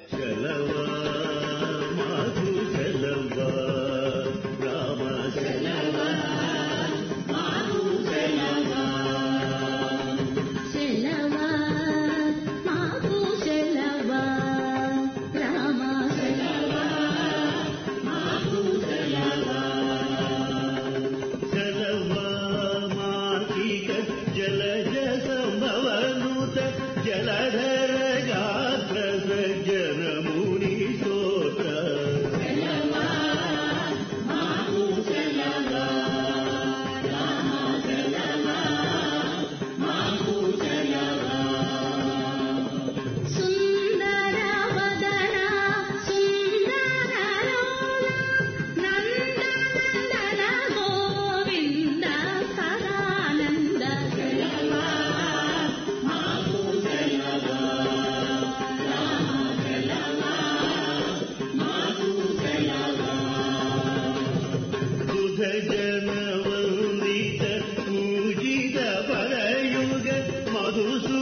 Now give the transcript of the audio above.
చలవా మాకు చలవా రామ చలవా మాకు చలవా చలవా మాకు చలవా రామ చలవా మాకు చలవా చలవా మాకిక జలజ సంభవనుత జలధర గాత్ర సజ్జన ముని స్తోత్ర చలవా మాకు చలవా రామ చలవా మాకు చలవా సుందర వదన సుందర నందనందన గోవింద సదానంద చలవా మాకు చలవా రామ చలవా మాకు చలవా బుధ జన వందిత పూజిత పరయుగ మధుసూ